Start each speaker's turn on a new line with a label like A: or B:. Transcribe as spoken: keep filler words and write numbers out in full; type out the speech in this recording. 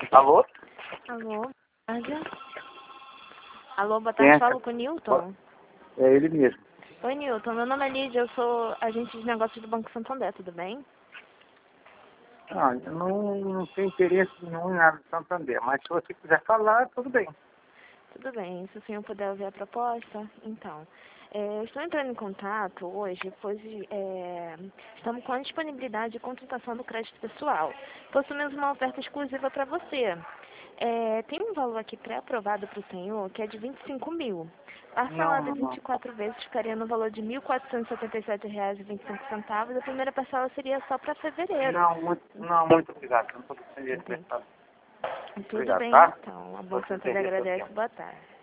A: Alô?
B: Alô, boa tarde. Alô, boa
A: Quem
B: tarde,
A: é?
B: falo com o Newton.
A: É ele mesmo.
B: Oi, Newton, meu nome é Lídia, eu sou agente de negócios do Banco Santander, tudo bem?
A: Ah, eu não, não tenho interesse nenhum em nada de Santander, mas se você quiser falar, tudo bem.
B: Tudo bem, se o senhor puder ouvir a proposta, então. É, eu estou entrando em contato hoje, pois é, estamos com a disponibilidade de contratação do crédito pessoal. Possuímos uma oferta exclusiva para você. É, tem um valor aqui pré-aprovado para o senhor, que é de vinte e cinco mil.
A: Não,
B: Parcelado
A: não,
B: em vinte
A: não.
B: e quatro vezes ficaria no valor de mil quatrocentos e setenta e sete reais e vinte e cinco centavos. A primeira parcela seria só para fevereiro.
A: Não, muito, não, muito obrigado. Não estou precisando de
B: Entendi.
A: interessado.
B: Tudo
A: Obrigado,
B: bem,
A: tá?
B: então. A
A: Por
B: Banco
A: você
B: Santander
A: perder seu
B: agradece.
A: tempo.
B: Boa tarde.